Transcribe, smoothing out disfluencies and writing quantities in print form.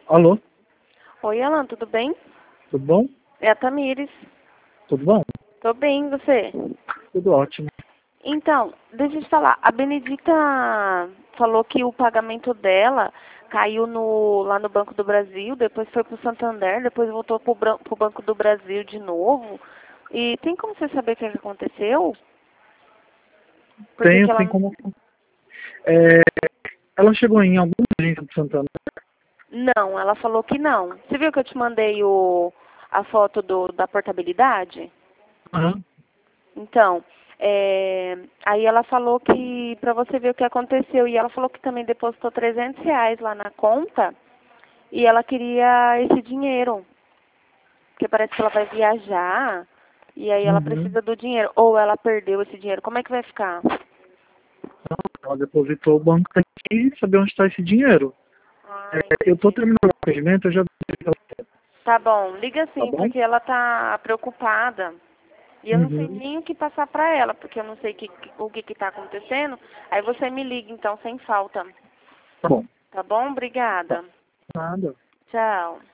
Alô, Oi, Alan, tudo bem? tudo bom? É a Tamires. Tudo bom? Tô bem, e você? Tudo ótimo. Então, deixa eu te falar. A Benedita falou que o pagamento dela caiu lá no Banco do Brasil, depois foi pro Santander, depois voltou pro Banco do Brasil de novo. E tem como você saber o que aconteceu? Porque que Tenho, ela... tem como. É, ela chegou em alguma agência do Santana. Não, ela falou que não. Você viu que eu te mandei a foto da portabilidade? Aham. Então, aí ela falou que, para você ver o que aconteceu, e ela falou que também depositou R$ 300 lá na conta, e ela queria esse dinheiro, porque parece que ela vai viajar, e aí ela Uhum. precisa do dinheiro, ou ela perdeu esse dinheiro, como é que vai ficar? Ela depositou, o banco tem que saber onde está esse dinheiro. Ah, Eu estou entendi. terminando o atendimento, eu já Tá bom, liga tá sim, bom? porque ela tá preocupada. E eu não sei Uhum. nem o que passar pra ela, porque eu não sei o que tá acontecendo. Aí você me liga, então, sem falta. Tá bom. Tá bom? Tá. Obrigada. Nada. Tchau.